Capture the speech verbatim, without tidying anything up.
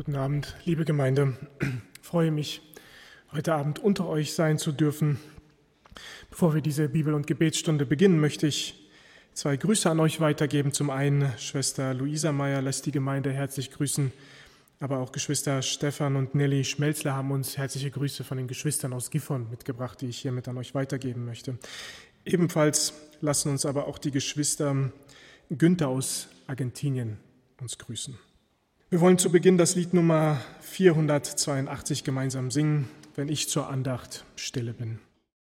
Guten Abend, liebe Gemeinde. Ich freue mich, heute Abend unter euch sein zu dürfen. Bevor wir diese Bibel- und Gebetsstunde beginnen, möchte ich zwei Grüße an euch weitergeben. Zum einen Schwester Luisa Meyer lässt die Gemeinde herzlich grüßen, aber auch Geschwister Stefan und Nelly Schmelzler haben uns herzliche Grüße von den Geschwistern aus Gifhorn mitgebracht, die ich hiermit an euch weitergeben möchte. Ebenfalls lassen uns aber auch die Geschwister Günther aus Argentinien uns grüßen. Wir wollen zu Beginn das Lied Nummer vierhundertzweiundachtzig gemeinsam singen, wenn ich zur Andacht stille bin.